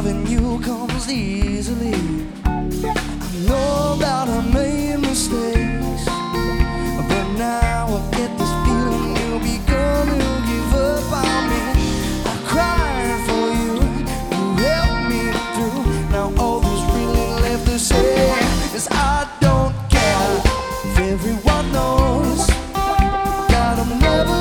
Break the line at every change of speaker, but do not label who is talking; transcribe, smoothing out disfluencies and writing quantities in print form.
loving you comes easily. I know that I made mistakes, but now I get this feeling you'll be gonna give up on me. I cried for you, you helped me through. Now all that's really left to say is I